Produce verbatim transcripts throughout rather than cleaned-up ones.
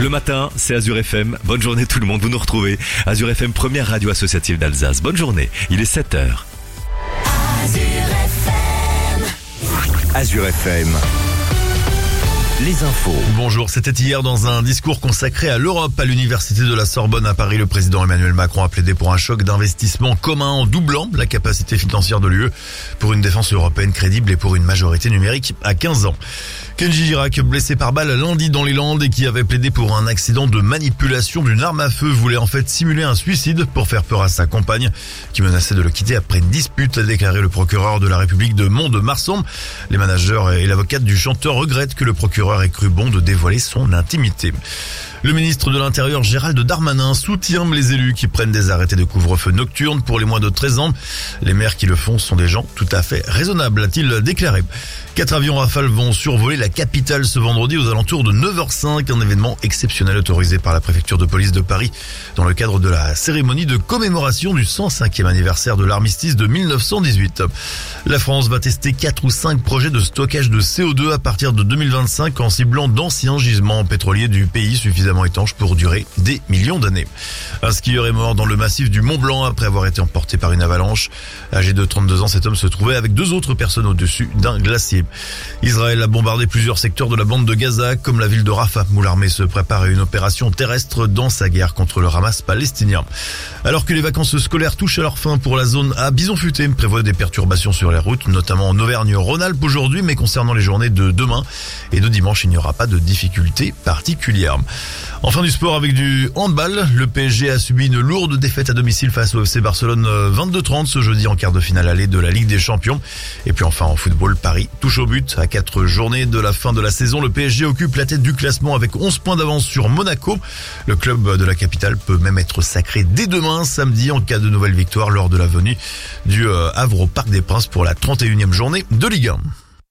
Le matin, c'est Azure F M. Bonne journée tout le monde, vous nous retrouvez. Azure F M, première radio associative d'Alsace. Bonne journée, il est sept heures. Azure F M. Azure F M. Les infos. Bonjour, c'était hier dans un discours consacré à l'Europe à l'université de la Sorbonne à Paris. Le président Emmanuel Macron a plaidé pour un choc d'investissement commun en doublant la capacité financière de l'U E pour une défense européenne crédible et pour une majorité numérique à quinze ans. Kenji Girac, blessé par balle lundi dans les Landes et qui avait plaidé pour un accident de manipulation d'une arme à feu, voulait en fait simuler un suicide pour faire peur à sa compagne qui menaçait de le quitter après une dispute, a déclaré le procureur de la République de Mont-de-Marsan. Les managers et l'avocate du chanteur regrettent que le procureur ait cru bon de dévoiler son intimité. Le ministre de l'Intérieur Gérald Darmanin soutient les élus qui prennent des arrêtés de couvre-feu nocturne pour les moins de treize ans. Les maires qui le font sont des gens tout à fait raisonnables, a-t-il déclaré. Quatre avions Rafale vont survoler la capitale ce vendredi aux alentours de neuf heures cinq, un événement exceptionnel autorisé par la préfecture de police de Paris dans le cadre de la cérémonie de commémoration du cent cinquième anniversaire de l'armistice de mille neuf cent dix-huit. La France va tester quatre ou cinq projets de stockage de C O deux à partir de deux mille vingt-cinq en ciblant d'anciens gisements pétroliers du pays suffisamment étanches pour durer des millions d'années. Un skieur est mort dans le massif du Mont Blanc après avoir été emporté par une avalanche. Âgé de trente-deux ans, cet homme se trouvait avec deux autres personnes au-dessus d'un glacier. Israël a bombardé plusieurs secteurs de la bande de Gaza, comme la ville de Rafah, où l'armée se prépare à une opération terrestre dans sa guerre contre le Hamas palestinien. Alors que les vacances scolaires touchent à leur fin pour la zone A, Bison-Futé prévoit des perturbations sur les routes, notamment en Auvergne-Rhône-Alpes aujourd'hui, mais concernant les journées de demain et de dimanche, il n'y aura pas de difficultés particulières. Enfin du sport avec du handball, le P S G a subi une lourde défaite à domicile face au F C Barcelone vingt-deux trente ce jeudi en quart de finale aller de la Ligue des Champions. Et puis enfin en football, Paris touche au but. À quatre journées de la fin de la saison, le P S G occupe la tête du classement avec onze points d'avance sur Monaco. Le club de la capitale peut même être sacré dès demain, samedi, en cas de nouvelle victoire lors de la venue du Havre au Parc des Princes pour la trente et unième journée de Ligue un.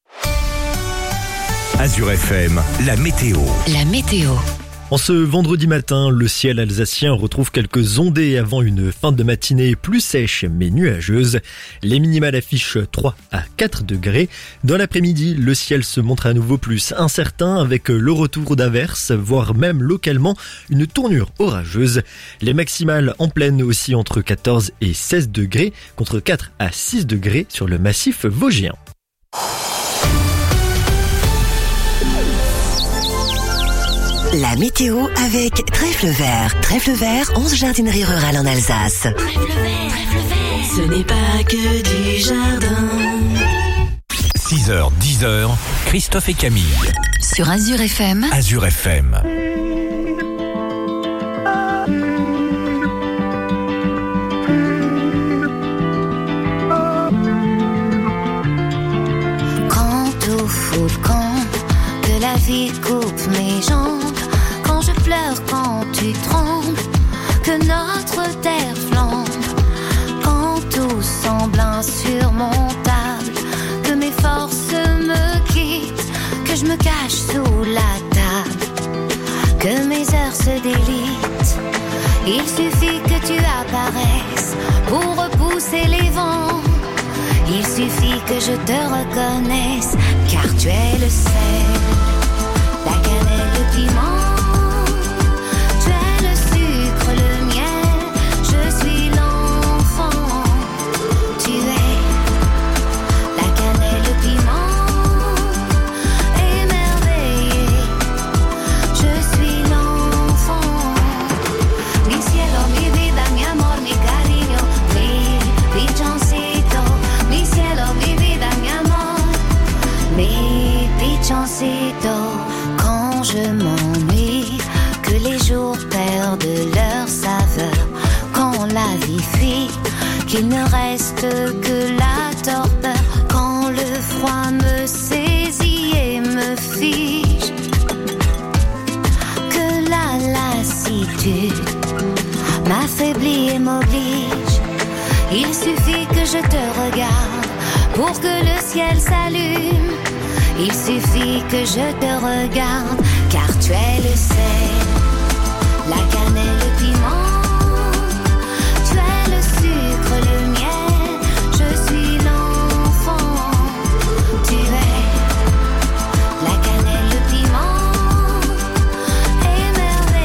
Azure F M, la météo. La météo. En ce vendredi matin, le ciel alsacien retrouve quelques ondées avant une fin de matinée plus sèche mais nuageuse. Les minimales affichent trois à quatre degrés. Dans l'après-midi, le ciel se montre à nouveau plus incertain avec le retour d'averses, voire même localement une tournure orageuse. Les maximales en pleine aussi entre quatorze et seize degrés contre quatre à six degrés sur le massif vosgien. La météo avec Trèfle Vert. Trèfle Vert, onze jardineries rurales en Alsace. Trèfle Vert, Trèfle Vert, ce n'est pas que du jardin. six heures, dix heures, Christophe et Camille. Sur Azure F M. Azure F M. Quand au fond le camp de la vie coupe mes jambes, quand je pleure, quand tu trembles, que notre terre flambe, quand tout semble insurmontable, que mes forces me quittent, que je me cache sous la table, que mes heures se délitent. Il suffit que tu apparaisses pour repousser les vents. Il suffit que je te reconnaisse, car tu es le sel, la cannelle, le piment. Quand je m'ennuie, que les jours perdent leur saveur, quand la vie fuit, qu'il ne reste que la torpeur, quand le froid me saisit et me fige, que la lassitude m'affaiblit et m'oblige. Il suffit que je te regarde pour que le ciel s'allume. Il suffit que je te regarde, car tu es le sel, la cannelle, le piment. Tu es le sucre, le miel, je suis l'enfant. Tu es la cannelle, le piment, émerveillé.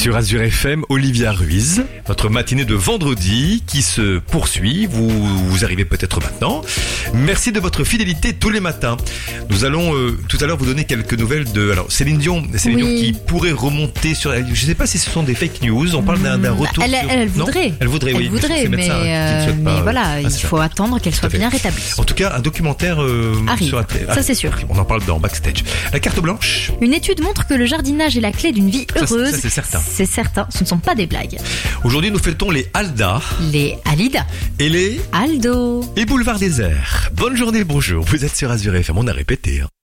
Sur Azure F M, Olivia Ruiz, votre matinée de vendredi qui se poursuit. Vous, vous arrivez peut-être maintenant. Merci de votre fidélité tous les matins. Nous allons euh, tout à l'heure vous donner quelques nouvelles de alors Céline Dion, Céline Oui. Dion qui pourrait remonter sur. Je ne sais pas si ce sont des fake news. On parle d'un, d'un retour. Elle, sur... elle, elle Non voudrait. Elle voudrait, Elle oui. voudrait, C'est mais, médecin, hein, qui ne euh, souhaite pas, mais euh, voilà, ah, il c'est ça. faut attendre qu'elle soit Tout à fait. bien rétablie. En tout cas, un documentaire euh, Arrive. sur la télé. Ça, c'est sûr. On en parle dans Backstage. La carte blanche. Une étude montre que le jardinage est la clé d'une vie Ça, heureuse. ça, c'est certain. C'est certain, ce ne sont pas des blagues. Aujourd'hui, nous fêtons les Alda Les Alida, et les Aldo. et Boulevard Désert. Bonne journée, bonjour. Vous êtes sur Azure F M. On a répété. Hein.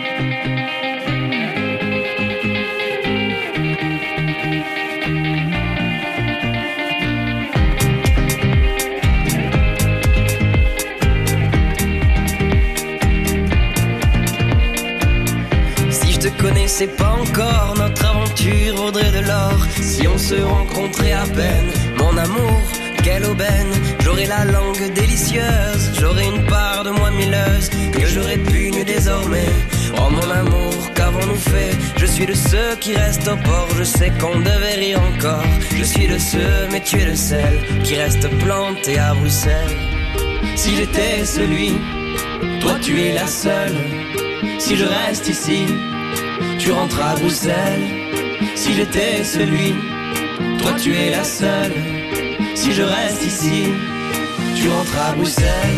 Si je te connaissais pas encore, notre aventure vaudrait de l'or. Si on se rencontrait à peine, mon amour, quelle aubaine. J'aurais la langue délicieuse, j'aurais une part de moi mielleuse que je répugne désormais. Oh mon amour, qu'avons-nous fait? Je suis de ceux qui restent au port, je sais qu'on devait rire encore. Je suis de ceux, mais tu es le seul qui reste planté à Bruxelles. Si j'étais celui, toi tu es la seule. Si je reste ici, tu rentres à Bruxelles. Si j'étais celui, toi tu es la seule. Si je reste ici, tu rentres à Bruxelles.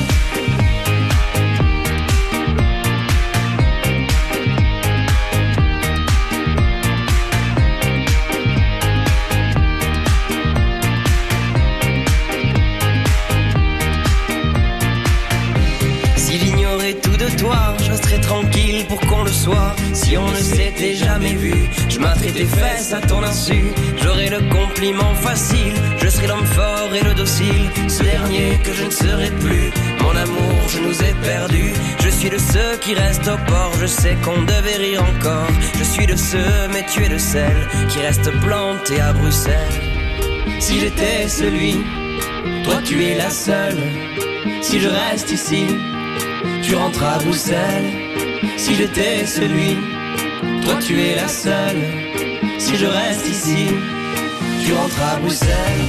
Si j'ignorais tout de toi, je serais tranquille pour qu'on le soit. Si on ne s'était jamais vu, je m'atterais tes fesses à ton insu. J'aurais le compliment facile, je serais l'homme fort et le docile. Ce dernier que je ne serai plus, mon amour, je nous ai perdus. Je suis de ceux qui restent au port, je sais qu'on devait rire encore. Je suis de ceux, mais tu es de celles qui restent plantés à Bruxelles. Si j'étais celui, toi tu es la seule. Si je reste ici, tu rentres à Bruxelles. Si j'étais celui, toi tu es la seule. Si je reste ici, tu rentres à Bruxelles.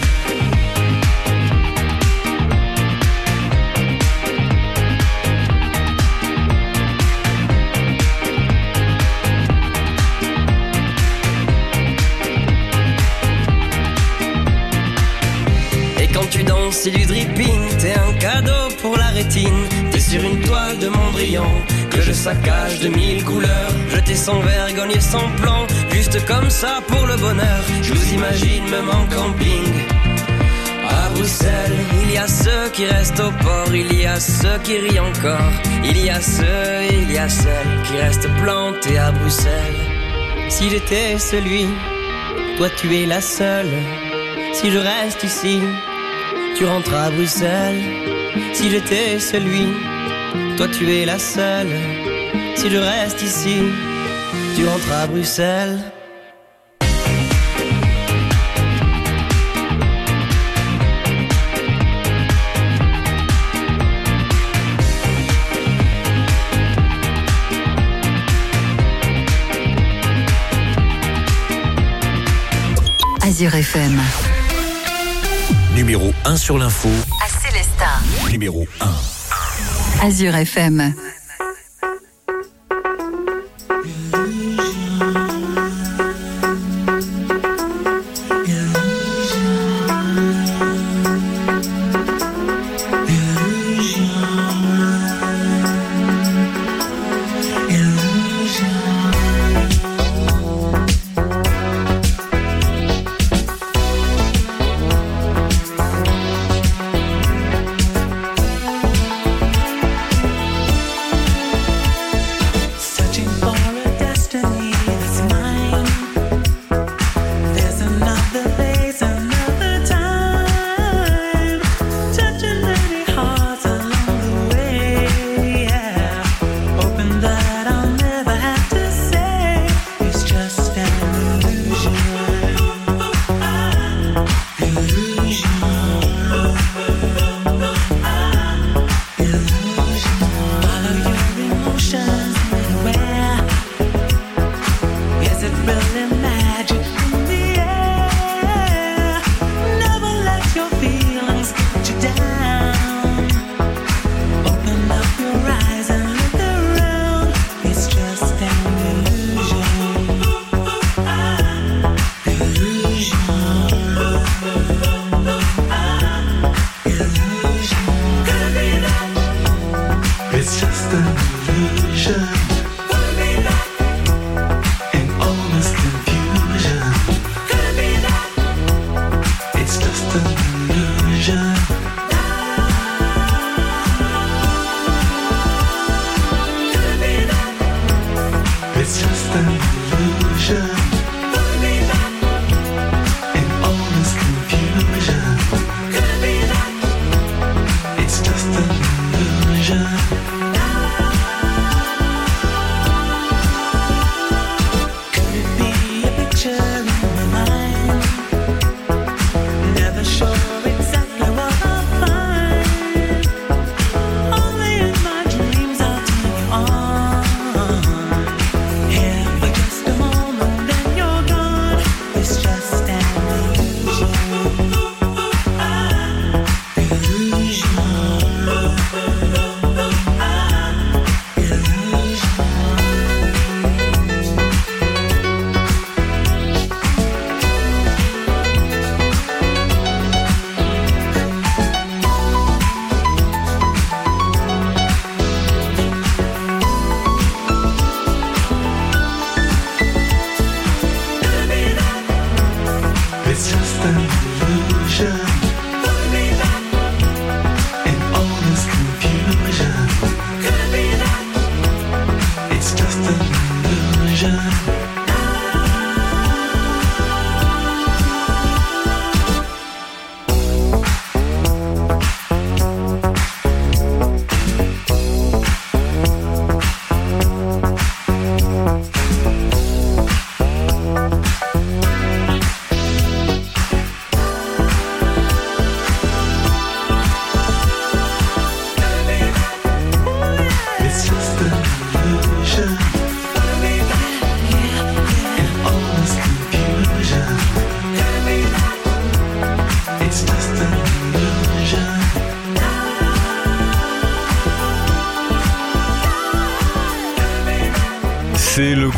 Et quand tu danses, c'est du dripping, t'es un cadeau pour la rétine. T'es sur une toile de Mondrian que je saccage de mille couleurs. Jeter sans vergogne et sans plan, juste comme ça pour le bonheur. Je vous imagine même en camping à Bruxelles. Il y a ceux qui restent au port, il y a ceux qui rient encore. Il y a ceux et il y a celles qui restent plantés à Bruxelles. Si j'étais celui, toi tu es la seule. Si je reste ici, tu rentres à Bruxelles. Si j'étais celui, toi tu es la seule. Si je reste ici, tu rentres à Bruxelles. Azure F M. Numéro un sur l'info, À Célestat. numéro un. Azure F M.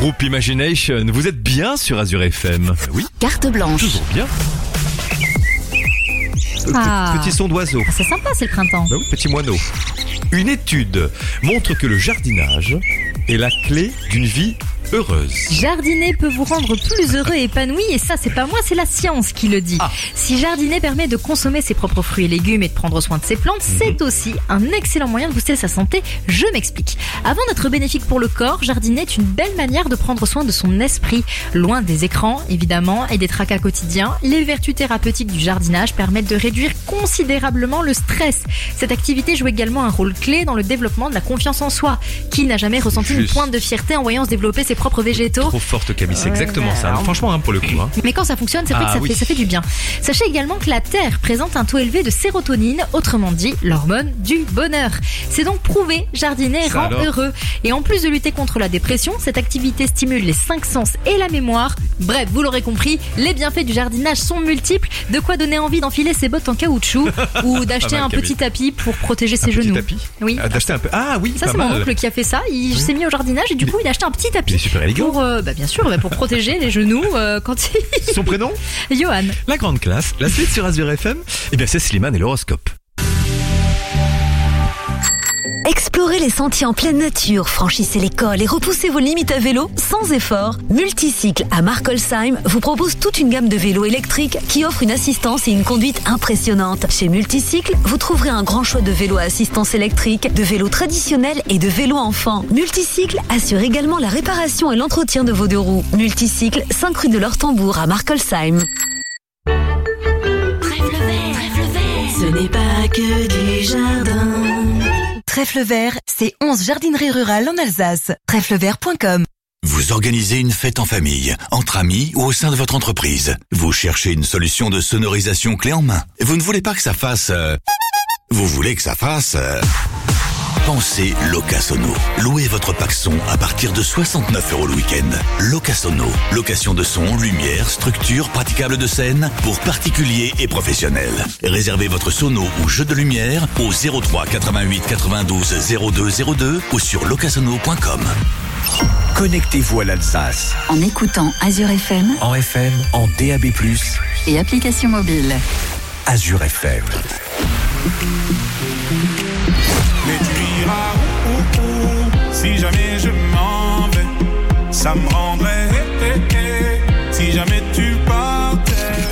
groupe Imagination. Vous êtes bien sur Azure F M. Oui, Carte blanche. toujours bien. Ah. Petit son d'oiseau. Ah, c'est sympa, c'est le printemps. Bah oui, petit moineau. Une étude montre que le jardinage est la clé d'une vie heureuse. Jardiner peut vous rendre plus heureux et épanoui, et ça c'est pas moi, c'est la science qui le dit. Ah. Si jardiner permet de consommer ses propres fruits et légumes et de prendre soin de ses plantes, c'est aussi un excellent moyen de booster sa santé. Je m'explique. Avant d'être bénéfique pour le corps, jardiner est une belle manière de prendre soin de son esprit. Loin des écrans, évidemment, et des tracas quotidiens, les vertus thérapeutiques du jardinage permettent de réduire considérablement le stress. Cette activité joue également un rôle clé dans le développement de la confiance en soi. Qui n'a jamais ressenti une Juste. pointe de fierté en voyant se développer ses propres végétaux? Trop forte, Camille, c'est Ouais, exactement mais ça. alors- Franchement, hein, pour le coup. Hein. Mais quand ça fonctionne, c'est vrai Ah, que ça, oui. fait, ça fait du bien. Sachez également que la Terre présente un taux élevé de sérotonine, autrement dit l'hormone du bonheur. C'est donc prouvé, jardiner Ça rend alors heureux. Et en plus de lutter contre la dépression, cette activité stimule les cinq sens et la mémoire. Bref, vous l'aurez compris, les bienfaits du jardinage sont multiples. De quoi donner envie d'enfiler ses bottes en caoutchouc ou d'acheter Pas mal, un petit Camille. tapis pour protéger ses Un petit genoux. tapis. Oui. Ah, d'acheter un peu. Ah oui, Ça, pas c'est mon mal. oncle qui a fait ça. Il s'est mis au jardinage et du coup, il a acheté un petit tapis. Il est super élégant. Pour, euh, bah, bien sûr, bah, pour protéger les genoux euh, quand il... Son prénom? Johan. La grande classe. La suite sur Azure F M, eh bien c'est Slimane et l'horoscope. Explorez les sentiers en pleine nature, franchissez les cols et repoussez vos limites à vélo sans effort. Multicycle à Markolsheim vous propose toute une gamme de vélos électriques qui offrent une assistance et une conduite impressionnantes. Chez Multicycle, vous trouverez un grand choix de vélos à assistance électrique, de vélos traditionnels et de vélos enfants. Multicycle assure également la réparation et l'entretien de vos deux roues. Multicycle, cinq rue de l'Ortembourg à Markolsheim. Ce n'est pas que du jardin. Trèfle Vert, c'est onze jardineries rurales en Alsace. trèfle vert point com. Vous organisez une fête en famille, entre amis ou au sein de votre entreprise. Vous cherchez une solution de sonorisation clé en main. Vous ne voulez pas que ça fasse... euh, Vous voulez que ça fasse... euh, Pensez Locasono. Louez votre pack son à partir de soixante-neuf euros le week-end. Locasono. Location de son, lumière, structure, praticable de scène pour particuliers et professionnels. Réservez votre sono ou jeu de lumière au zéro trois quatre-vingt-huit quatre-vingt-douze zéro deux zéro deux ou sur locasono point com. Connectez-vous à l'Alsace. En écoutant Azure F M En F M, en D A B plus, et application mobile. Azure F M. Mais tu iras où, où, où, si jamais je m'en vais, ça me rendrait hé, hé, hé, si jamais tu partais.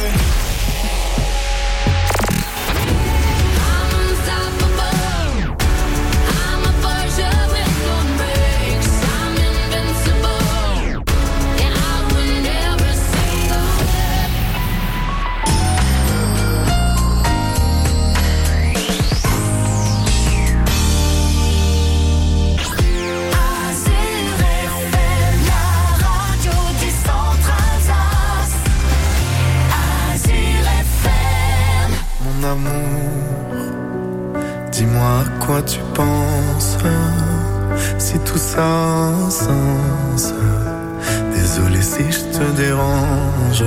Dis-moi à quoi tu penses, si tout ça a un sens. Désolé si je te dérange.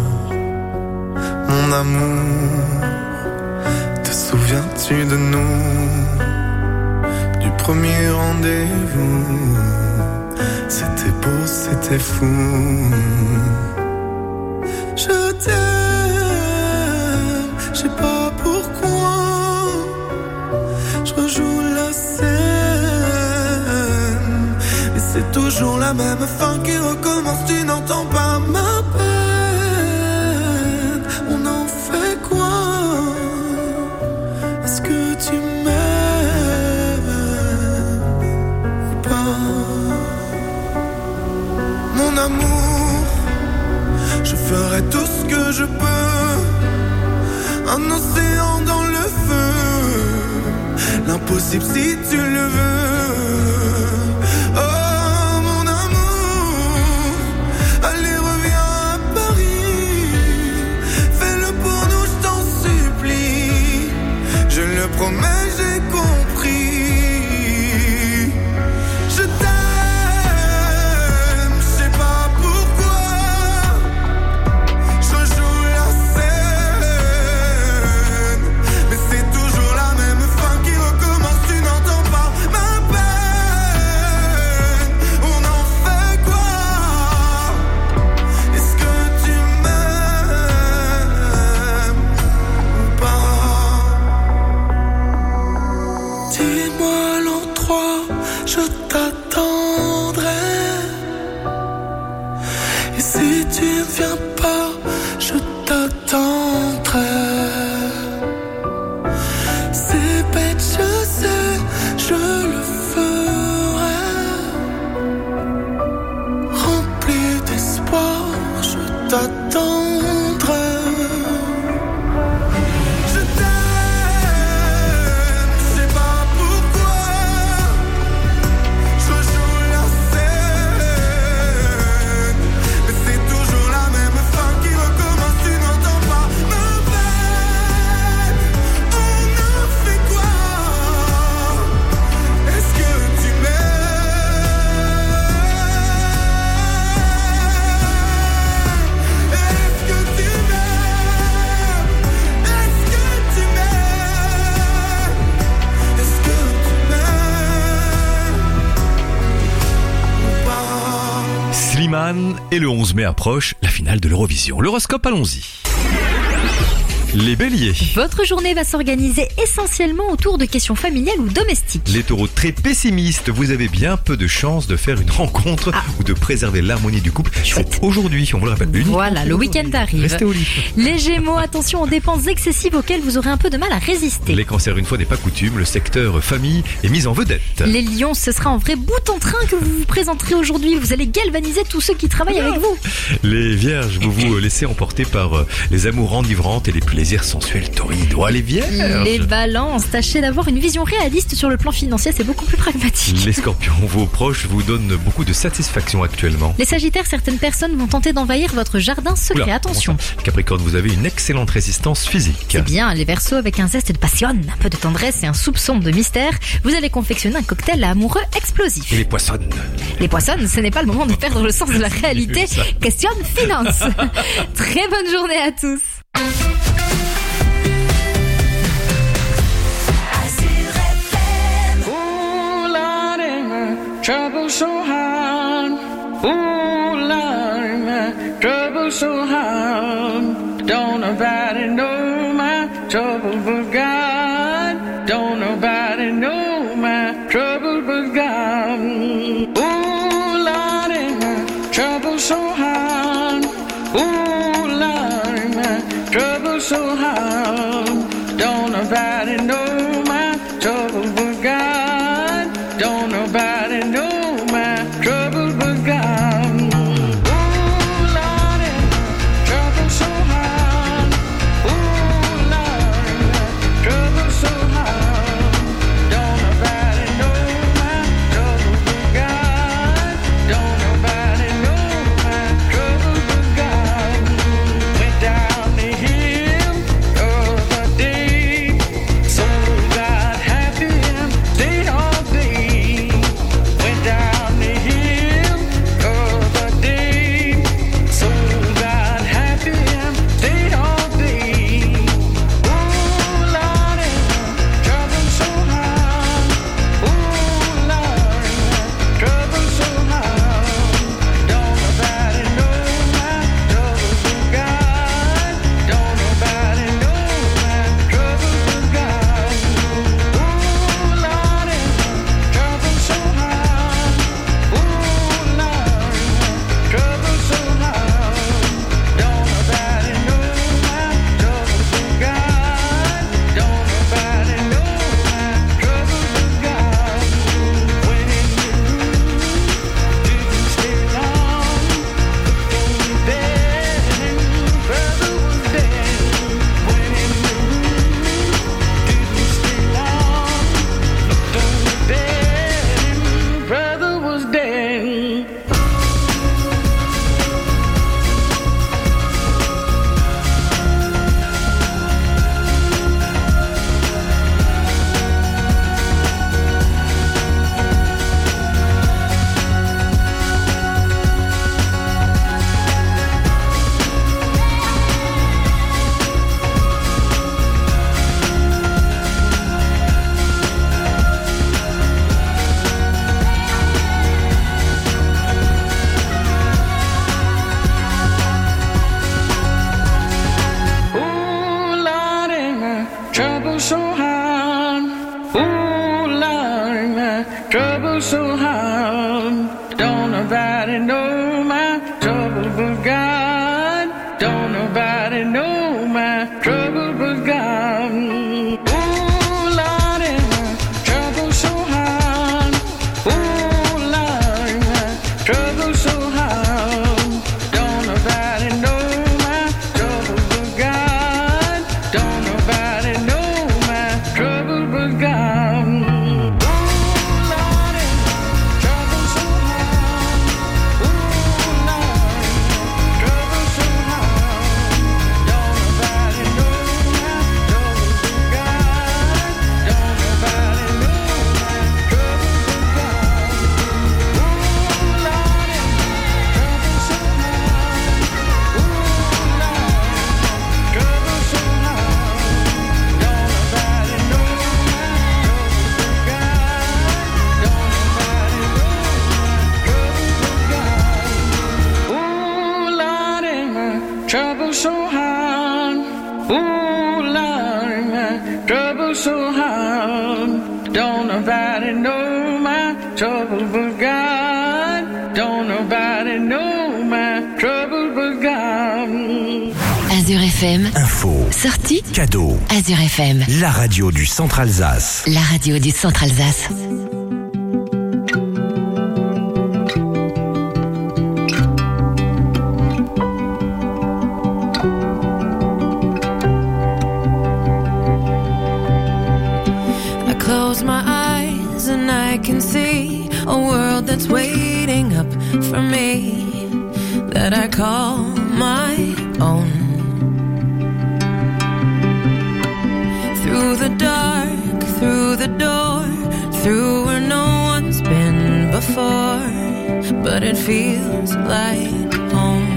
Mon amour, te souviens-tu de nous, du premier rendez-vous? C'était beau, c'était fou. Je t'aime, je sais pas pourquoi. Je rejoue la scène, mais c'est toujours la même fin qui recommence. Tu n'entends pas ma peine. On en fait quoi? Est-ce que tu m'aimes ou pas? Mon amour, je ferai tout ce que je peux. Un océan dans le feu, l'impossible si tu le veux. Oh mon amour, allez reviens à Paris. Fais-le pour nous, je t'en supplie. Je le promets, j'ai compris. Je t'aime, je sais pas pourquoi. Je joue la scène, mais c'est toujours la même fin qui recommence. Tu n'entends pas ma peine. viens pas, je t'attendrai. C'est bête, je sais, je le ferai. Rempli d'espoir, je t'attendrai. Slimane et le onze mai approche la finale de l'Eurovision. L'horoscope, allons-y. Les béliers. Votre journée va s'organiser essentiellement autour de questions familiales ou domestiques. Les taureaux très pessimistes, vous avez bien peu de chances de faire une rencontre ah. ou de préserver l'harmonie du couple. C'est aujourd'hui, on vous le rappelle. Uniquement voilà, le week-end arrive. Restez au lit. Les gémeaux, attention aux dépenses excessives auxquelles vous aurez un peu de mal à résister. Les cancers, une fois n'est pas coutume, le secteur famille est mis en vedette. Les lions, ce sera un vrai bout en train que vous vous présenterez aujourd'hui. Vous allez galvaniser tous ceux qui travaillent avec vous. Les vierges, vous vous laissez emporter par les amours enivrantes et les plaisirs sensuels torrides. Oh, les vierges. Les balances, tâchez d'avoir une vision réaliste sur le plan financier, c'est beaucoup plus pragmatique. Les scorpions, vos proches vous donnent beaucoup de satisfaction actuellement. Les sagittaires, certaines personnes vont tenter d'envahir votre jardin secret. Oula, attention. Capricorne, vous avez une excellente résistance physique. C'est bien, les verseaux, avec un zeste de passion, un peu de tendresse et un soupçon de mystère, vous allez confectionner un cocktail amoureux explosif. Et les poissons. Les poissons, ce n'est pas le moment de perdre le sens de la réalité. Question de finance. Très bonne journée à tous. Trouble so hard, ooh Lord, my trouble so hard. Don't nobody know my trouble but God. Don't nobody know my trouble but God. Ooh Lord, my trouble so hard, ooh Lord, my trouble so hard. Don't nobody know my trouble but God. Don't nobody know my trouble but God. Ooh, Lordy, trouble so hard. Ooh, Lordy, trouble so hard. Don't nobody know my trouble but God. Don't nobody know my trouble but God. Went down the hill the other day, so got happy and stayed all day. Went down the hill the other day, so got happy and stayed all day. Ooh, Lordy, trouble so hard. Ooh, Lordy, trouble so hard. Don't nobody know my trouble but God. Don't nobody know my trouble but God. Ooh, Lordy, trouble so hard. Ooh, Lord, trouble so hard. Don't nobody know my trouble but God. Don't nobody know my trouble but God. When in the room, didn't stay long. Looked on the bed and brother was dead. When in the room, didn't stay long. Looked on the bed and brother was dead. Ooh, Lordy, my trouble so hard. Ooh, Lordy, my trouble so hard. Don't nobody know my trouble but God. Don't nobody know my trouble was gone. Ooh, Lordy, my trouble so hard. Ooh, Lordy, my trouble so hard. Don't nobody know my trouble was gone. Don't nobody know my trouble was gone. Trouble so hard, ooh Lord, my trouble so hard. Don't nobody know my trouble but God. Don't nobody know my trouble but God. Azure F M. Info. Sortie. Cadeau. Azure F M. La radio du Centre Alsace. La radio du Centre Alsace. Close my eyes and I can see a world that's waiting up for me, that I call my own. Through the dark, through the door, through where no one's been before, but it feels like home.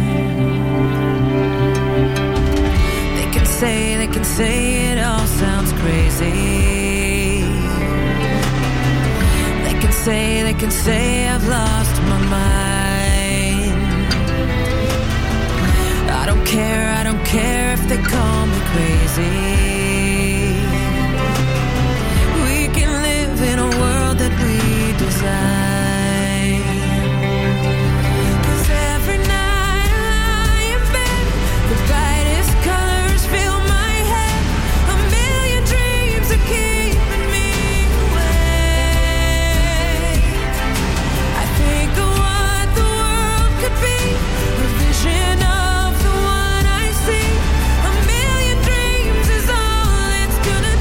They can say, they can say it all sounds crazy. Say, they can say I've lost my mind. I don't care, I don't care if they call me crazy. We can live in a world that we design. 'Cause every night I lie in bed, the brightest colors fill my head. A million dreams are keeping me a vision of the one I see. A million dreams is all it's gonna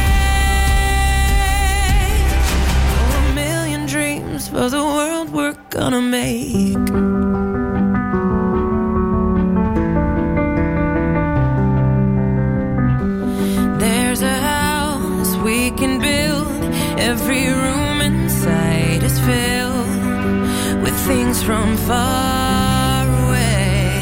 take. Oh, a million dreams for the world we're gonna make. There's a house we can build. Every room inside is filled with things from far away.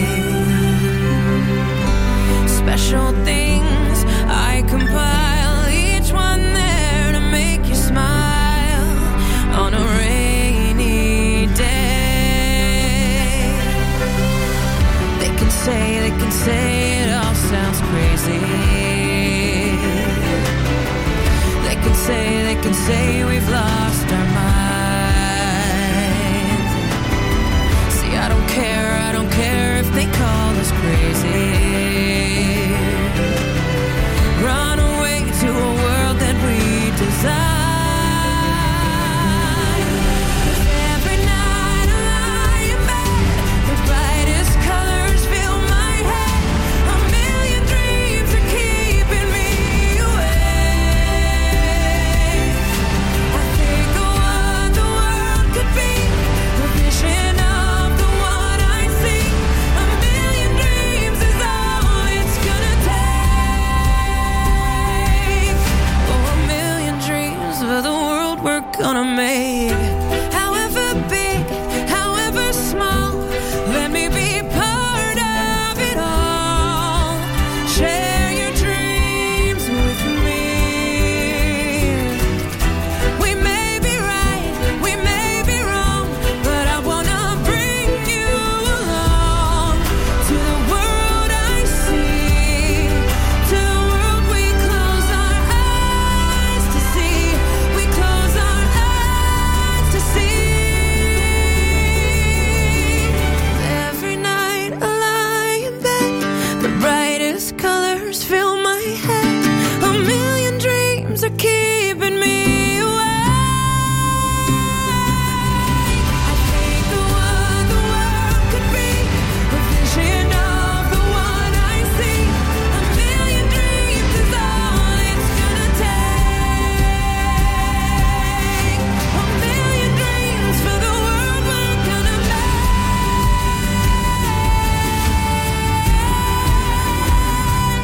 Special things I compile, each one there to make you smile on a rainy day. They can say, they can say it all sounds crazy. They can say, they can say we've lost our minds. See, I don't care, I don't care if they call us crazy. Run away to a world that we design. A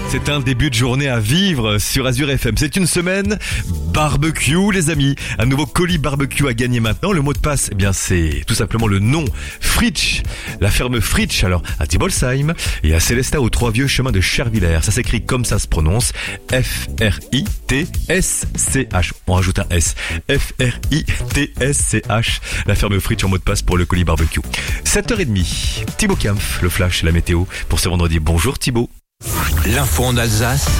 C'est un début de journée à vivre sur Azure F M. C'est une semaine barbecue, les amis. Un nouveau colis barbecue à gagner maintenant. Le mot de passe, eh bien, c'est tout simplement le nom Fritsch. La ferme Fritsch, alors, à Thibolsheim et à Célestat, aux Trois Vieux Chemins de Chervillers. Ça s'écrit comme ça se prononce. F R I T S C H. On rajoute un S. F R I T S C H. La ferme Fritsch en mot de passe pour le colis barbecue. sept heures trente. Thibaut Kampf, le flash et la météo pour ce vendredi. Bonjour Thibaut. L'info en Alsace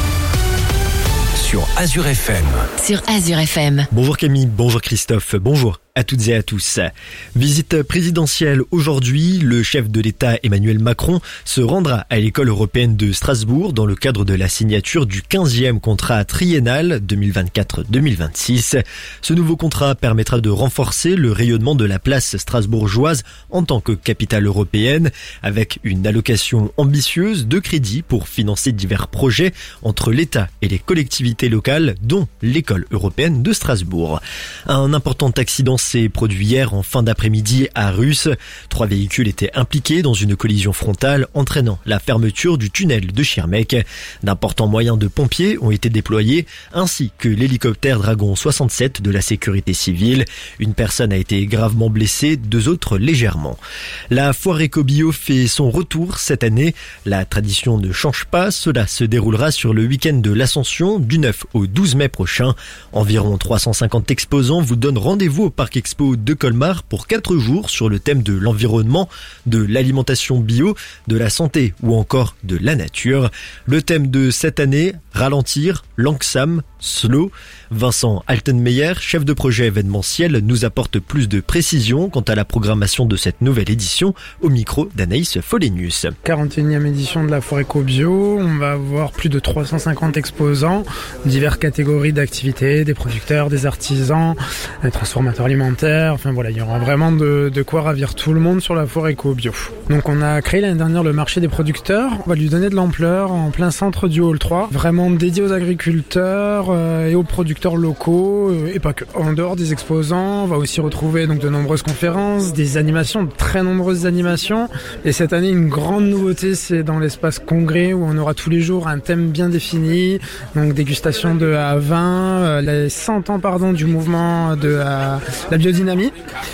sur Azure F M. Sur Azure F M. Bonjour Camille, bonjour Christophe, bonjour à toutes et à tous. Visite présidentielle aujourd'hui, le chef de l'État Emmanuel Macron se rendra à l'école européenne de Strasbourg dans le cadre de la signature du quinzième contrat triennal deux mille vingt-quatre deux mille vingt-six. Ce nouveau contrat permettra de renforcer le rayonnement de la place strasbourgeoise en tant que capitale européenne avec une allocation ambitieuse de crédits pour financer divers projets entre l'État et les collectivités locales dont l'école européenne de Strasbourg. Un important accident s'est produit hier en fin d'après-midi à Russe. Trois véhicules étaient impliqués dans une collision frontale entraînant la fermeture du tunnel de Schirmeck. D'importants moyens de pompiers ont été déployés ainsi que l'hélicoptère Dragon soixante-sept de la sécurité civile. Une personne a été gravement blessée, deux autres légèrement. La foire Ecobio fait son retour cette année. La tradition ne change pas. Cela se déroulera sur le week-end de l'Ascension du neuf au douze mai prochain. Environ trois cent cinquante exposants vous donnent rendez-vous au Parc Expo de Colmar pour quatre jours sur le thème de l'environnement, de l'alimentation bio, de la santé ou encore de la nature. Le thème de cette année, ralentir, langsam, slow. Vincent Altenmeyer, chef de projet événementiel, nous apporte plus de précisions quant à la programmation de cette nouvelle édition au micro d'Anaïs Follenius. quarante et unième édition de la foire Ecobio, on va avoir plus de trois cent cinquante exposants, diverses catégories d'activités, des producteurs, des artisans, des transformateurs alimentaires, enfin voilà, il y aura vraiment de, de quoi ravir tout le monde sur la foire Ecobio. Donc on a créé l'année dernière le marché des producteurs, on va lui donner de l'ampleur en plein centre du hall trois, vraiment dédié aux agriculteurs euh, et aux producteurs locaux euh, et pas que. En dehors des exposants, on va aussi retrouver donc de nombreuses conférences, des animations, de très nombreuses animations. Et cette année, une grande nouveauté, c'est dans l'espace congrès où on aura tous les jours un thème bien défini, donc dégustation de A vingt, euh, les cent ans pardon du mouvement de la, la biodynamie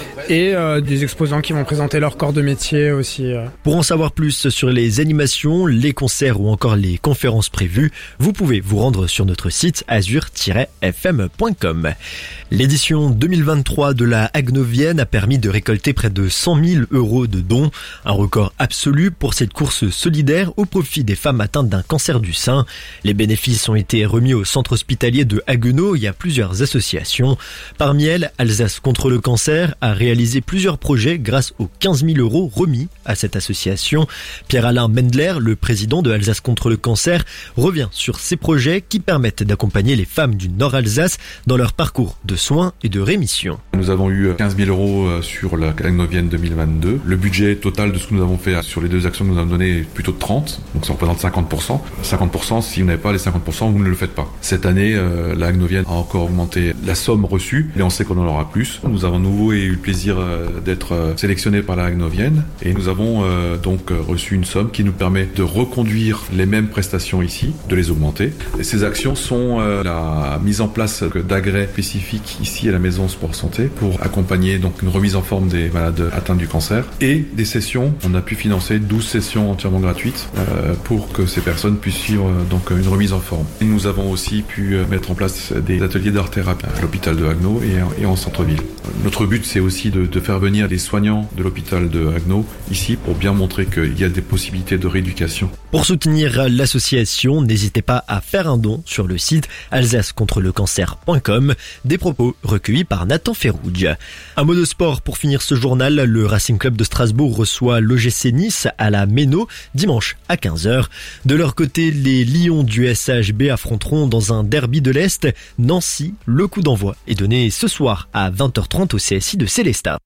et euh, des exposants qui vont présenter leur corps de métier aussi. Euh. Pour en savoir plus sur les animations, les concerts ou encore les conférences prévues, vous pouvez vous rendre sur notre site azure tiret f m point com. L'édition deux mille vingt-trois de la Haguenovienne a permis de récolter près de cent mille euros de dons, un record absolu pour cette course solidaire au profit des femmes atteintes d'un cancer du sein. Les bénéfices ont été remis au centre hospitalier de Haguenau et à plusieurs associations. Parmi elles, Alsace contre le cancer a réalisé plusieurs projets grâce aux quinze mille euros remis à cette association. Pierre-Alain Mendler, le président de Alsace contre le cancer, revient sur ces projets qui permettent d'accompagner les femmes du Nord-Alsace dans leur parcours de soins et de rémission. Nous avons eu quinze mille euros sur la Haguenovienne deux mille vingt-deux. Le budget total de ce que nous avons fait sur les deux actions que nous avons donné est plutôt de trente, donc ça représente cinquante pour cent. cinquante pour cent, si vous n'avez pas les cinquante pour cent, vous ne le faites pas. Cette année, euh, la Haguenovienne a encore augmenté la somme reçue, et on sait qu'on en aura plus. Nous avons à nouveau eu le plaisir euh, d'être euh, sélectionnés par la Haguenovienne, et nous avons euh, donc euh, reçu une somme qui nous permet de reconduire les mêmes prestations ici, de les augmenter. Et ces actions sont euh, la mise en place d'agrès spécifiques ici à la Maison Sport Santé pour accompagner donc une remise en forme des malades atteints du cancer et des sessions. On a pu financer douze sessions entièrement gratuites euh, pour que ces personnes puissent suivre euh, donc une remise en forme. Et nous avons aussi pu euh, mettre en place des ateliers d'art-thérapie à l'hôpital de Haguenau et, et en centre-ville. Notre but, c'est aussi de, de faire venir les soignants de l'hôpital de Haguenau ici pour bien montrer qu'il y a des possibilités de rééducation. Pour soutenir l'association, n'hésitez pas à faire un don sur le site alsace contre le cancer point com. Des propos recueillis par Nathan Ferrouge. Un mot de sport pour finir ce journal. Le Racing Club de Strasbourg reçoit l'O G C Nice à la Méno dimanche à quinze heures. De leur côté, les Lions du S H B affronteront dans un derby de l'Est Nancy. Le coup d'envoi est donné ce soir à vingt heures trente au C S I de Célestat.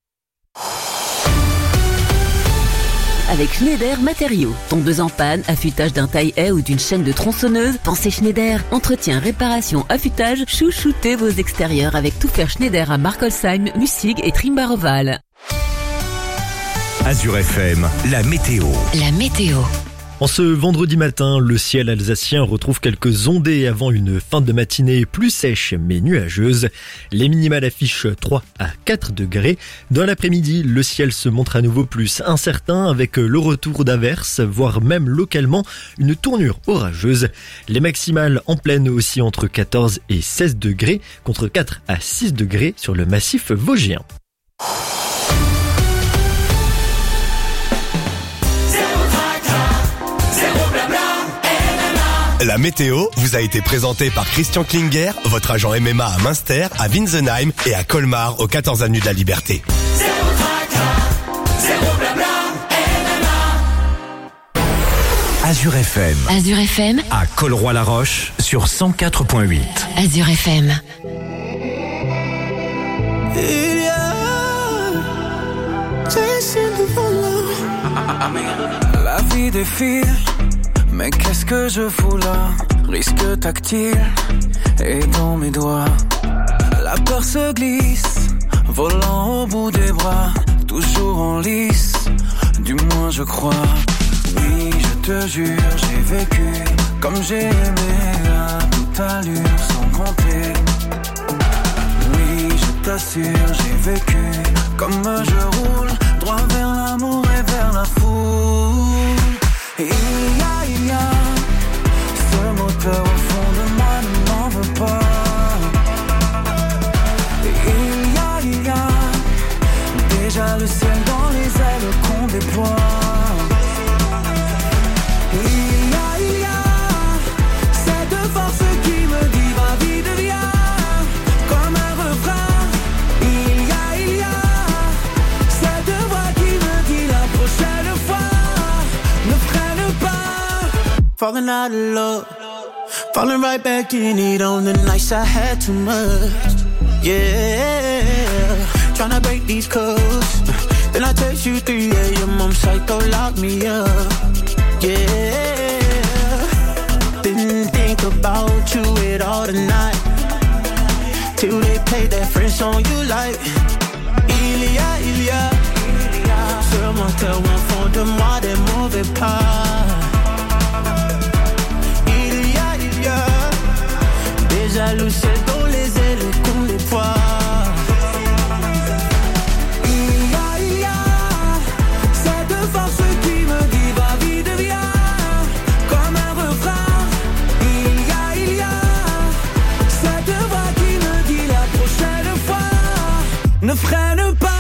Avec Schneider Matériaux. Tombeuse en panne, affûtage d'un taille-haie ou d'une chaîne de tronçonneuse, pensez Schneider. Entretien, réparation, affûtage, chouchoutez vos extérieurs avec tout faire Schneider à Markolsheim, Mussig et Trimbaroval. Azure F M, la météo. La météo. En ce vendredi matin, le ciel alsacien retrouve quelques ondées avant une fin de matinée plus sèche mais nuageuse. Les minimales affichent trois à quatre degrés. Dans l'après-midi, le ciel se montre à nouveau plus incertain avec le retour d'averses, voire même localement une tournure orageuse. Les maximales en pleine aussi entre quatorze et seize degrés contre quatre à six degrés sur le massif vosgien. La météo vous a été présentée par Christian Klinger, votre agent M M A à Münster, à Winsenheim et à Colmar, au quatorze avenue de la Liberté. Azure F M. Azure F M. À Colroy-la-Roche sur cent quatre point huit. Azure F M. La vie défile, mais qu'est-ce que je fous là? Risque tactile et dans mes doigts. La peur se glisse, volant au bout des bras, toujours en lice, du moins je crois. Oui, je te jure, j'ai vécu comme j'ai aimé à toute allure sans compter. Oui, je t'assure, j'ai vécu comme je roule, droit vers l'amour et vers la foule. Et il y a, il y a ce moteur au fond de moi ne m'en veut pas. Et il y a, il y a déjà le ciel dans les ailes qu'on déploie. Et il y a, il y a cette force qui me dit ma vie devient comme un refrain. Il y a, il y a cette voix qui me dit la prochaine fois ne freine pas. Falling out of love, falling right back in it on the nights I had too much. Yeah, tryna break these codes. Then I text you three a.m. I'm psycho, lock me up. Yeah, didn't think about you at all tonight till they played that French song you like. Il y a, il y a ce moteur au fond de moi des mauvais pas. Il y a, il y a déjà le ciel dans les ailes qu'on déploie. Il y a, il y a cette force qui me dit va vie devient comme un refrain. Il y a, il y a cette voix qui me dit la prochaine fois ne freine pas.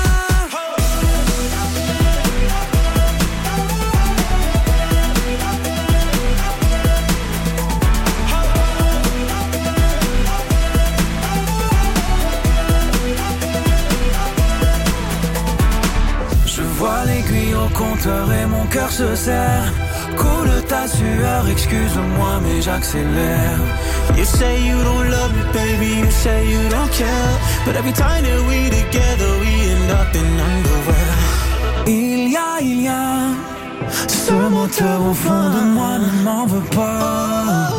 Compteur et mon cœur se serre. Coule ta sueur, excuse-moi mais j'accélère. You say you don't love me baby, you say you don't care, but every time that we together we end up in underwear. Il y a, il y a ce moteur au fond de moi ne m'en veut pas.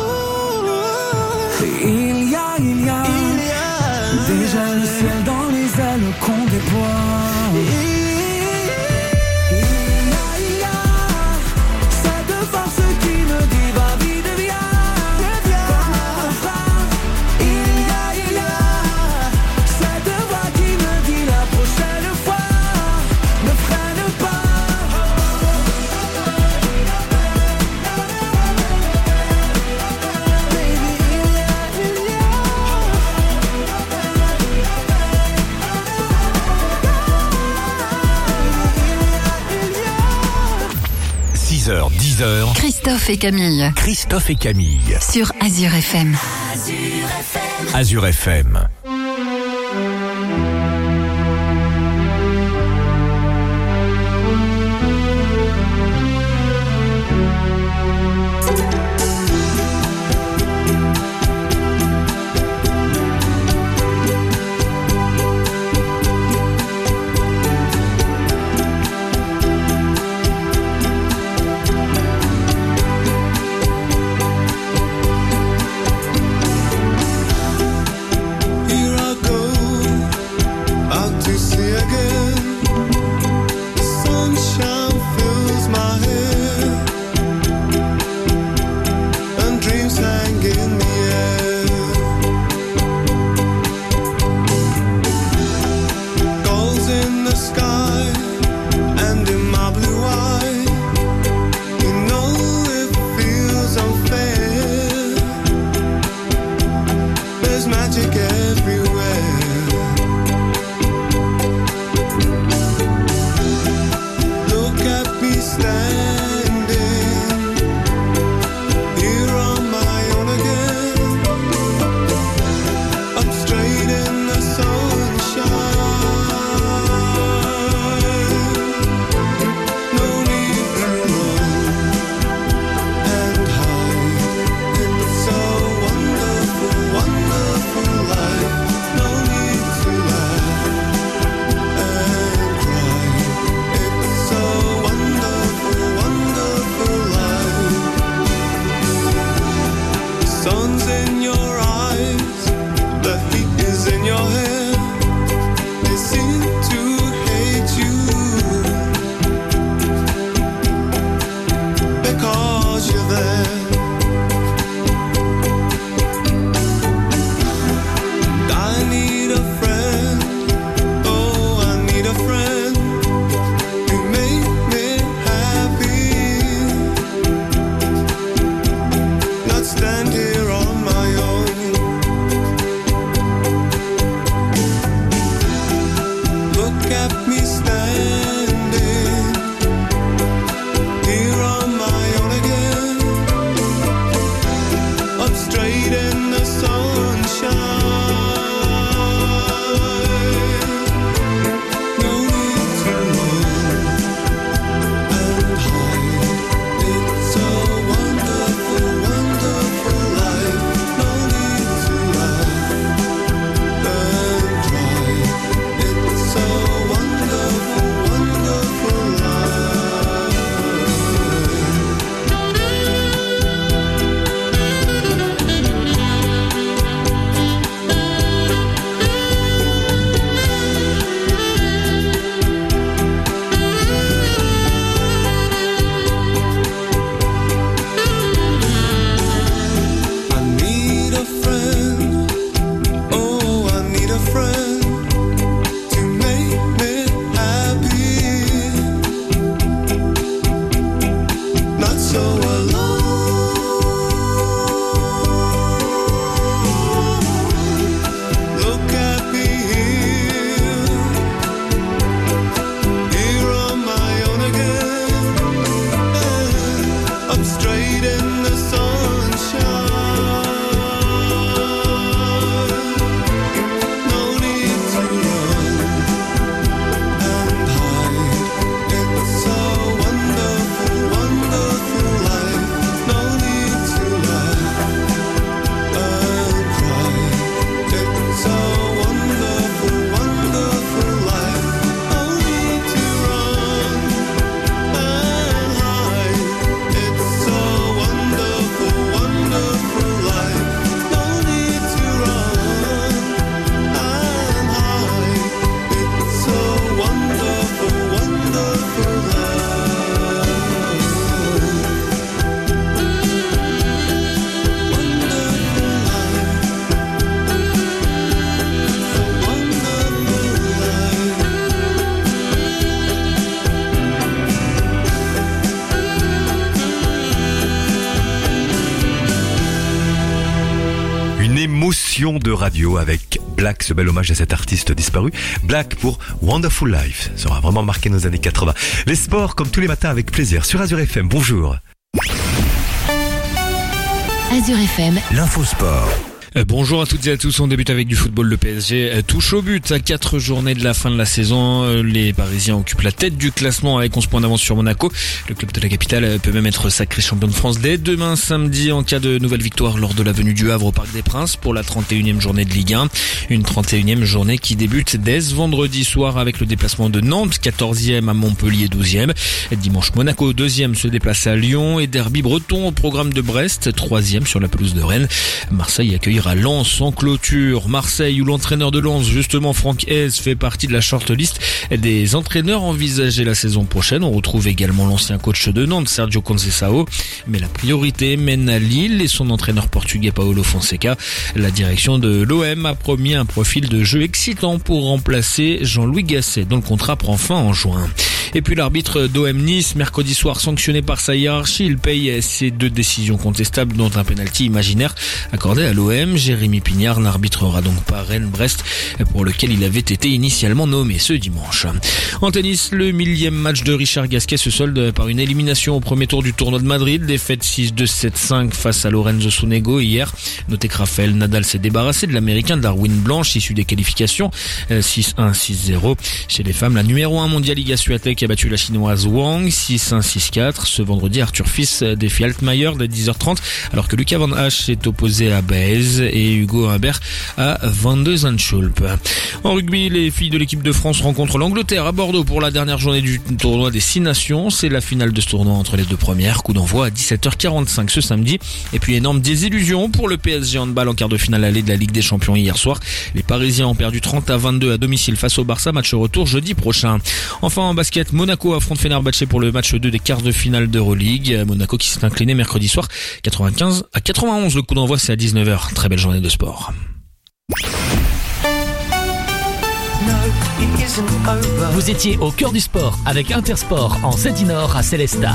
Il y a, il y a déjà le ciel dans les ailes qu'on déploie. dix heures. Christophe et Camille. Christophe et Camille. Sur Azure F M. Azure F M. Azure F M. sun's in your eyes, the heat is in your hair. They seem to hate you because you're there. And I need a friend, oh, I need a friend to make me happy, not stand here on my own. Look at me standing here on my own again, up straight in the sunshine. No need to run and hide. It's a wonderful, wonderful life. No need to laugh and cry. It's a wonderful, wonderful life. I need a friend, oh, I need a friend to make me happy, not so alone. Look at me here, here on my own again, up straight in the sunshine. No need to run and hide. It's a wonderful, wonderful life. No need to laugh and cry. It's a wonderful, wonderful life. No need to run and hide. It's a wonderful, wonderful life. No need to run and hide. It's a wonderful, wonderful life. Wonderful life. It's a wonderful Une émotion de radio avec Black, ce bel hommage à cet artiste disparu. Black pour Wonderful Life. Ça aura vraiment marqué nos années quatre-vingts. Les sports, comme tous les matins, avec plaisir. Sur Azure F M, bonjour. Azure F M. L'infosport. Euh, Bonjour à toutes et à tous, on débute avec du football. Le P S G euh, touche au but à quatre journées de la fin de la saison. Euh, Les Parisiens occupent la tête du classement avec onze points d'avance sur Monaco. Le club de la capitale euh, peut même être sacré champion de France dès demain samedi en cas de nouvelle victoire lors de la venue du Havre au Parc des Princes pour la trente et unième journée de Ligue un. Une trente et unième journée qui débute dès ce vendredi soir avec le déplacement de Nantes, quatorzième à Montpellier, douzième. Dimanche, Monaco, deuxième, se déplace à Lyon et derby breton au programme de Brest, troisième sur la pelouse de Rennes. Marseille accueillera Lens en clôture. Marseille, où l'entraîneur de Lens, justement Franck Hez, fait partie de la shortlist des entraîneurs envisagés la saison prochaine. On retrouve également l'ancien coach de Nantes, Sergio Conceição. Mais la priorité mène à Lille et son entraîneur portugais Paulo Fonseca. La direction de l'O M a promis un profil de jeu excitant pour remplacer Jean-Louis Gasset, dont le contrat prend fin en juin. Et puis l'arbitre d'O M Nice, mercredi soir sanctionné par sa hiérarchie, il paye ses deux décisions contestables, dont un pénalty imaginaire accordé à l'O M. Jérémy Pignard n'arbitrera donc pas Rennes-Brest, pour lequel il avait été initialement nommé ce dimanche. En tennis, le millième match de Richard Gasquet se solde par une élimination au premier tour du tournoi de Madrid, défaite six deux sept cinq face à Lorenzo Sonego hier. Notez que Rafael Nadal s'est débarrassé de l'américain Darwin Blanche, issu des qualifications, six un six zéro. Chez les femmes, la numéro un mondiale Iga Swiatek qui a battu la chinoise Wang six un six quatre. Ce vendredi, Arthur Fils défie Altmaier dès dix heures trente, alors que Lucas Van Hache s'est opposé à Baez et Hugo Humbert à Van de Zandschulp. En rugby, les filles de l'équipe de France rencontrent l'Angleterre à Bordeaux pour la dernière journée du tournoi des Six Nations. C'est la finale de ce tournoi entre les deux premières. Coup d'envoi à dix-sept heures quarante-cinq ce samedi. Et puis énorme désillusion pour le P S G handball en quart de finale allée de la Ligue des Champions hier soir. Les Parisiens ont perdu trente à vingt-deux à domicile face au Barça. Match retour jeudi prochain. Enfin en basket, Monaco affronte Fenerbahçe pour le match deux des quarts de finale d'Euroleague. Monaco qui s'est incliné mercredi soir quatre-vingt-quinze à quatre-vingt-onze. Le coup d'envoi c'est à dix-neuf heures. Très belle journée de sport. Vous étiez au cœur du sport avec Intersport en Seine-Nord à Célestat.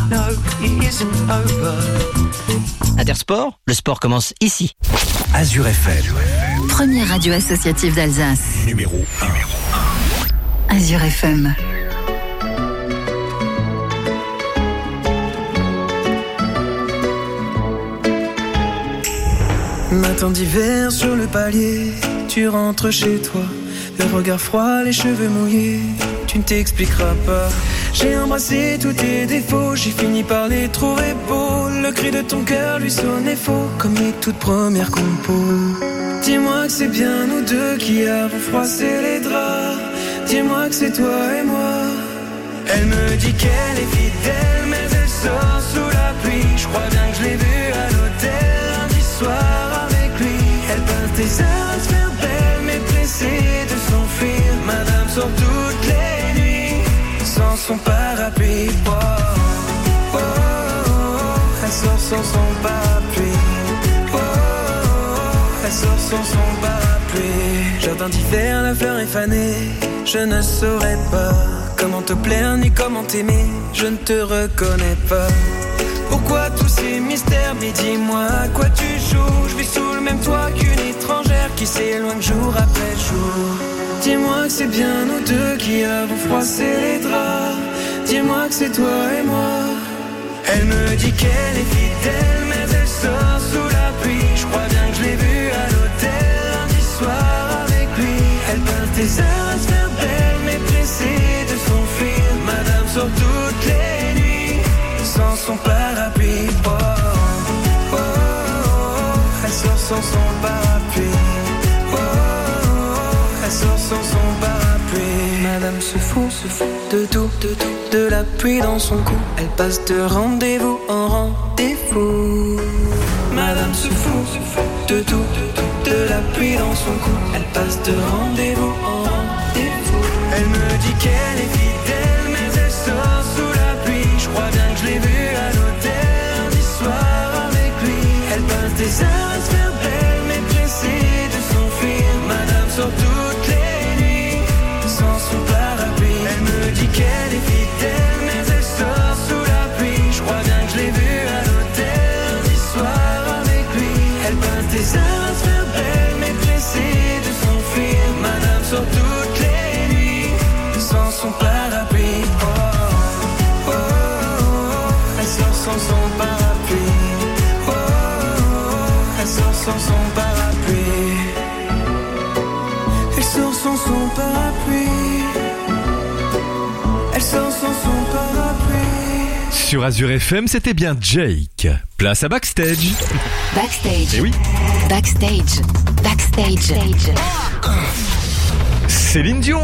Intersport, le sport commence ici. Azure F M. Première radio associative d'Alsace. Numéro un. Azure F M. Matin d'hiver sur le palier, tu rentres chez toi. Le regard froid, les cheveux mouillés, tu ne t'expliqueras pas. J'ai embrassé tous tes défauts, j'ai fini par les trouver beaux. Le cri de ton cœur lui sonnait faux, comme les toutes premières compos. Dis-moi que c'est bien nous deux qui avons froissé les draps. Dis-moi que c'est toi et moi. Elle me dit qu'elle est fidèle, mais elle sort sous la pluie. Je crois bien que je l'ai vue à l'hôtel lundi soir avec lui. Elle peint tes heures à se faire belle, mais pressée de s'enfuir. Madame sort toutes les nuits sans son parapluie. Oh, oh, oh, oh. Elle sort sans son parapluie. Oh, oh, oh. Elle sort sans son parapluie. Jardin d'hiver, la fleur est fanée. Je ne saurais pas comment te plaire ni comment t'aimer. Je ne te reconnais pas. Pourquoi tous ces mystères? Mais dis-moi à quoi tu joues. Je vis sous le même toit qu'une étrangère qui s'éloigne jour après jour. Dis-moi que c'est bien nous deux qui avons froissé les draps. Dis-moi que c'est toi et moi. Elle me dit qu'elle est fidèle, mais elle sort sous la pluie. Je crois bien que je l'ai vue à l'hôtel lundi soir avec lui. Elle peint tes heures à se faire belle, mais pressée de s'enfuir. Madame sort toutes les nuits sans son parapluie. Oh, oh, oh, oh. Elle sort sans son parapluie. Oh, oh, oh. Elle sort sans son parapluie. Madame se fout, se fout de tout, de tout, de la pluie dans son cou. Elle passe de rendez-vous en rendez-vous. Madame se fout, se fout de tout, de tout, de la pluie dans son cou. Elle passe de rendez-vous en rendez-vous. Elle me dit qu'elle est fidèle, mais elle sort sous la pluie. Je crois bien que je l'ai vue à l'hôtel lundi soir avec lui. Elle passe des heures à se faire belle, mais pressée de s'enfuir. Madame sort toutes les nuits sans son parapluie. Elle me dit qu'elle est fidèle, mais elle sort sous la pluie. Je crois bien que je l'ai vue à l'hôtel lundi soir avec lui. Elle passe des heures à se faire belle, mais pressée de s'enfuir. Madame sort toutes les nuits sans son parapluie. Oh, oh, oh, oh. Elle sort sans son parapluie. Oh, oh, oh. Elle sort sans son parapluie. Elle sort sans son parapluie. Elle sort sans son parapluie. Sur Azure F M, c'était bien Jake. Place à Backstage. Backstage. Eh oui. Backstage. Backstage. Céline Dion.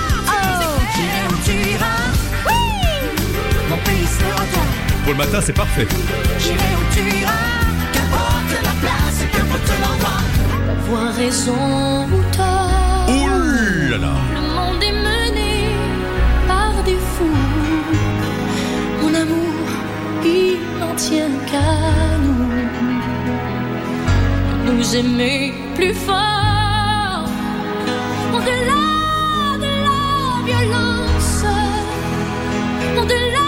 Mon pays sera toi. Pour le matin, c'est parfait. J'irai où tu iras, qu'importe la place et qu'importe l'endroit. Avoir raison ou tort. Ouh là là. Le monde est mené par des fous. Mon amour, il n'en tient qu'à nous. Nous aimer plus fort. Au-delà de la violence. Au-delà.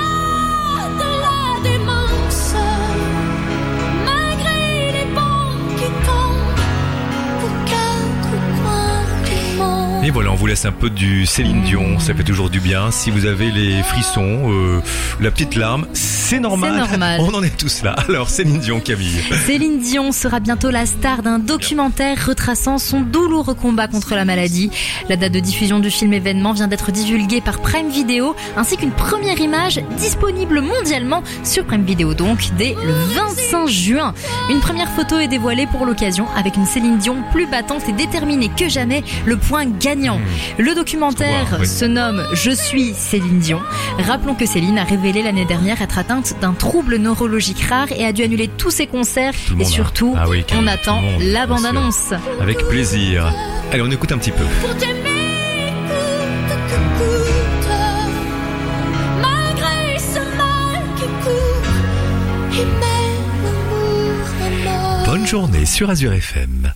Et voilà, on vous laisse un peu du Céline Dion, ça fait toujours du bien. Si vous avez les frissons, euh, la petite larme, c'est normal. C'est normal. On en est tous là. Alors Céline Dion, Camille. Céline Dion sera bientôt la star d'un documentaire retraçant son douloureux combat contre la maladie. La date de diffusion du film événement vient d'être divulguée par Prime Video, ainsi qu'une première image disponible mondialement sur Prime Video, donc dès le vingt-cinq juin. Une première photo est dévoilée pour l'occasion avec une Céline Dion plus battante et déterminée que jamais, le point gagnant. Le documentaire Wow, oui. se nomme « Je suis Céline Dion ». Rappelons que Céline a révélé l'année dernière être atteinte d'un trouble neurologique rare et a dû annuler tous ses concerts. Tout le Et monde, surtout, hein. Ah oui, Camille, on attend tout le monde, la bien sûr. bande-annonce. Avec plaisir. Allez, on écoute un petit peu. Pour t'aimer, coûte que coûte, malgré ce mal qui court, et même l'amour est mort. Bonne journée sur Azure F M.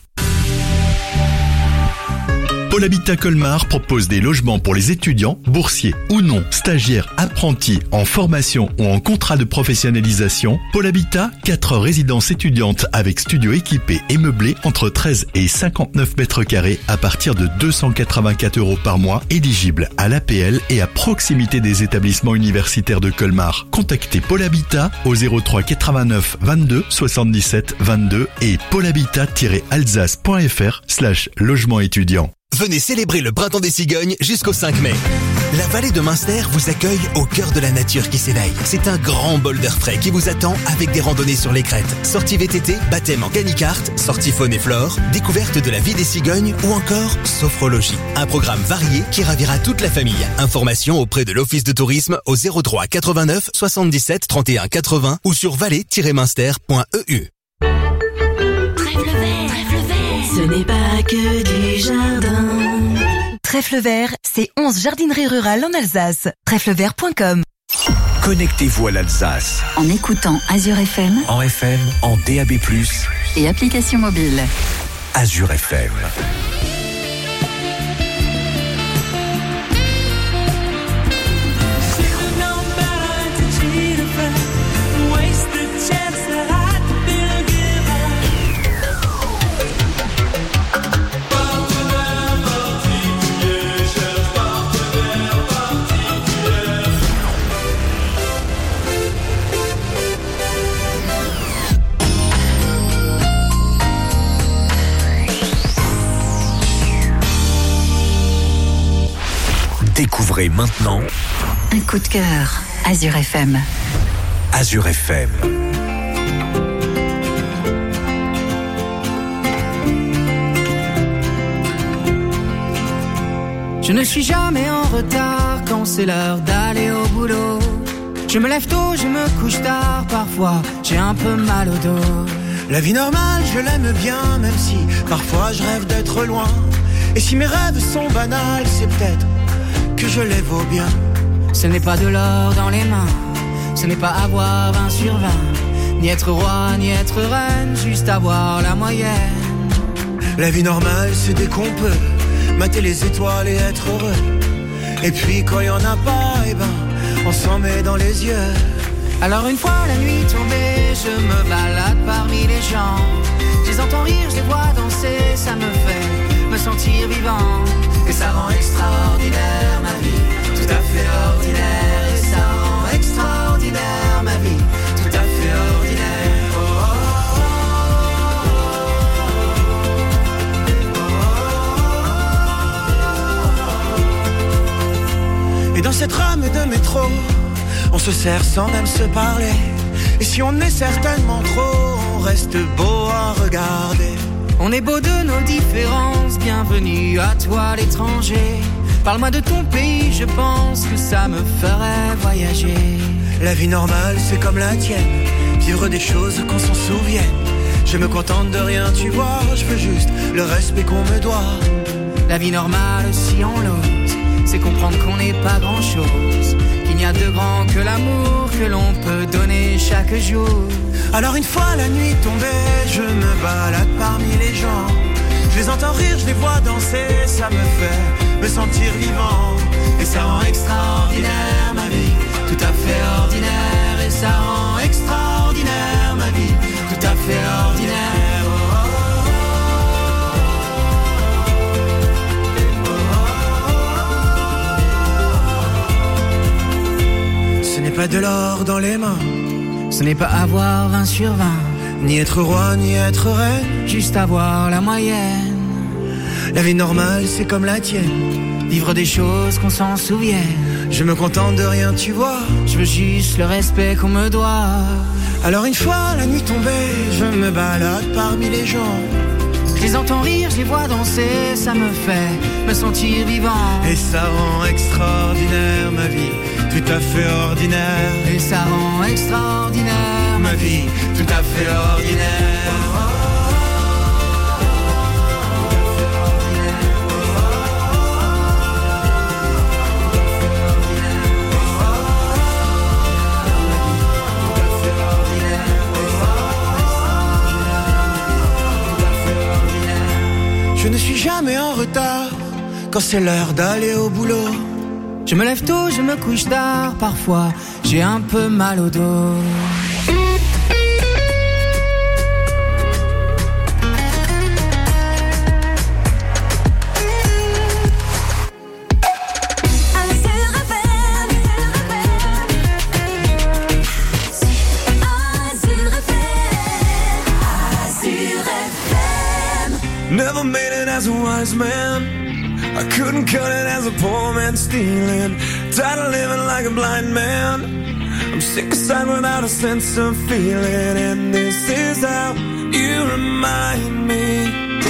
Pôle Habitat Colmar propose des logements pour les étudiants, boursiers ou non, stagiaires, apprentis, en formation ou en contrat de professionnalisation. Pôle Habitat, quatre résidences étudiantes avec studio équipé et meublé entre treize et cinquante-neuf mètres carrés à partir de deux cent quatre-vingt-quatre euros par mois, éligible à l'A P L et à proximité des établissements universitaires de Colmar. Contactez Pôle Habitat au zéro trois quatre-vingt-neuf vingt-deux soixante-dix-sept vingt-deux et pôlehabitat-alsace.fr slash logement étudiant. Venez célébrer le printemps des cigognes jusqu'au cinq mai. La vallée de Münster vous accueille au cœur de la nature qui s'éveille. C'est un grand bol d'air frais qui vous attend avec des randonnées sur les crêtes, sorties V T T, baptême en canicart, sorties faune et flore, découverte de la vie des cigognes ou encore sophrologie. Un programme varié qui ravira toute la famille. Informations auprès de l'office de tourisme au zéro trois quatre-vingt-neuf soixante-dix-sept trente et un quatre-vingts ou sur vallée tiret münster point e u. Trèfle vert, trèfle vert, ce n'est pas que du jardin. Trèfle vert, c'est onze jardineries rurales en Alsace. trèfle vert point com. Connectez-vous à l'Alsace. En écoutant Azure F M En F M, en D A B plus, et application mobile. Azure F M. Découvrez maintenant Un coup de cœur. Azure F M. Azure F M. Je ne suis jamais en retard quand c'est l'heure d'aller au boulot. Je me lève tôt, je me couche tard, parfois j'ai un peu mal au dos. La vie normale, je l'aime bien, même si parfois je rêve d'être loin. Et si mes rêves sont banals, c'est peut-être que je les vaux bien. Ce n'est pas de l'or dans les mains, ce n'est pas avoir vingt sur vingt, ni être roi, ni être reine, juste avoir la moyenne. La vie normale, c'est dès qu'on peut mater les étoiles et être heureux. Et puis quand il y en a pas, eh ben, on s'en met dans les yeux. Alors une fois la nuit tombée, je me balade parmi les gens. Je les entends rire, je les vois danser, ça me fait me sentir vivant. Et ça rend extraordinaire ma vie, tout à fait ordinaire. Et ça rend extraordinaire ma vie, tout à fait ordinaire. Oh, oh, oh, oh. Et dans cette rame de métro, on se sert sans même se parler. Et si on est certainement trop, on reste beau à regarder. On est beau de nos différences, bienvenue à toi l'étranger. Parle-moi de ton pays, je pense que ça me ferait voyager. La vie normale, c'est comme la tienne, vivre des choses qu'on s'en souvienne. Je me contente de rien, tu vois, je veux juste le respect qu'on me doit. La vie normale, si on l'ose, c'est comprendre qu'on n'est pas grand-chose, qu'il n'y a de grand que l'amour que l'on peut donner chaque jour. Alors une fois la nuit tombée, je me balade parmi les gens. Je les entends rire, je les vois danser, ça me fait me sentir vivant. Et ça rend extraordinaire ma vie, tout à fait ordinaire. Et ça rend extraordinaire ma vie, tout à fait ordinaire. Oh, oh, oh, oh, oh, oh. pas de l'or dans les mains. Ce n'est pas avoir vingt sur vingt, ni être roi, ni être reine, juste avoir la moyenne. La vie normale, c'est comme la tienne, vivre des choses qu'on s'en souvienne. Je me contente de rien, tu vois, je veux juste le respect qu'on me doit. Alors une fois la nuit tombée, je me balade parmi les gens. Je les entends rire, je les vois danser, ça me fait me sentir vivant. Et ça rend extraordinaire ma vie, tout à fait ordinaire. Et ça rend extraordinaire ma vie, tout à fait ordinaire. Je ne suis jamais en retard quand c'est l'heure d'aller au boulot. Je me lève tôt, je me couche tard, parfois j'ai un peu mal au dos. Never made it as a wise man, I couldn't cut it as a poor man stealing. Tired of living like a blind man, I'm sick aside without a sense of feeling. And this is how you remind me.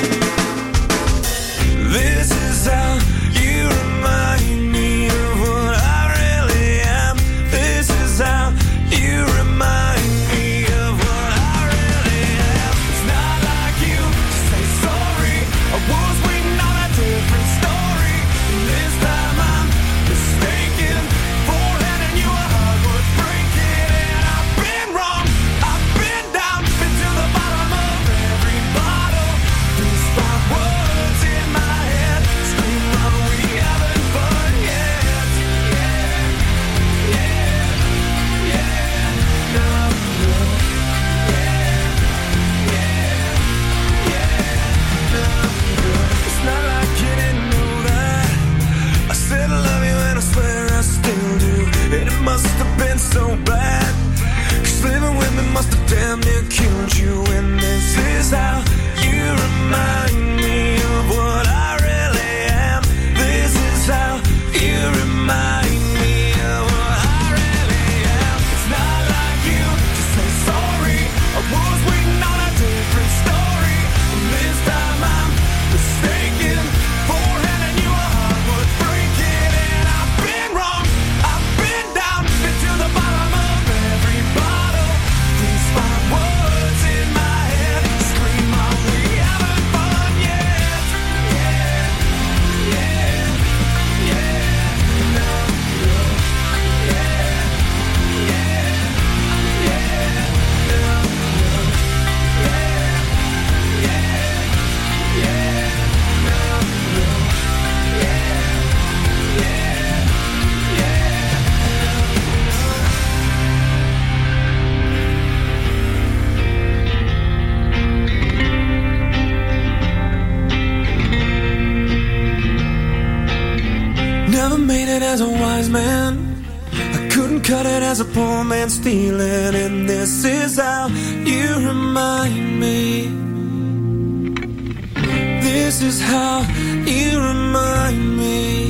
This is how you remind me of what I really am. This is how you remind me of what I really am. It's not like you to say sorry, I was waiting on a different story. And this time I'm mistaken for letting you a heart worth breaking. And I've been wrong, I've been down, been to the bottom of every bottle. These five words in my head scream out, we haven't fun yet. Yeah, yeah, yeah, no, no. Yeah, yeah, yeah, no, no. It's not like you didn't know that I said I love you and I swear I still do. And it must have been so bad, 'cause living with me must have damn near killed you. And this is how you remind me of what I really am. This is how you remind me of what I really am. It's not like you to say sorry, I was waiting on a different story. And this time I'm mistaken for handing you a heart worth breaking. And I've been wrong, I've been down, been to the bottom of every bottle. These five words in my head scream out, we haven't fun yet. Yeah, yeah, yeah, no, no. Yeah, yeah, yeah, no, no. Yeah, yeah, yeah, no, no. Yeah, Never made it as a wise man, I couldn't cut it as a poor man stealing. And this is how you remind me. This is how you remind me.